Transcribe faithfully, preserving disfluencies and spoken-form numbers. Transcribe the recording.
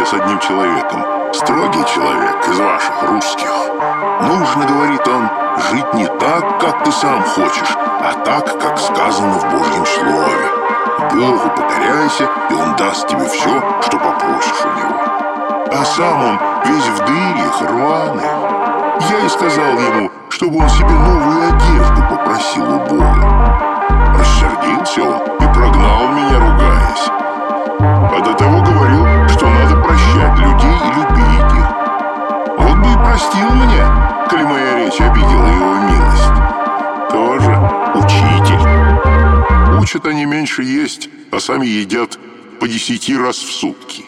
с одним человеком. Строгий человек из ваших, русских. Нужно, говорит он, жить не так, как ты сам хочешь, а так, как сказано в Божьем Слове. Богу покоряйся, и Он даст тебе все, что попросишь у Него. А сам он весь в дырях, рваный. Я и сказал ему, чтобы он себе новую одежду попросил у Бога. Рассердился он и прогнал меня, ругаясь. А до того говорил, что надо прощать людей и любить их. Вот бы и простил мне, коли моя речь обидела его милость. Тоже учитель. Учат они меньше есть, а сами едят по десяти раз в сутки.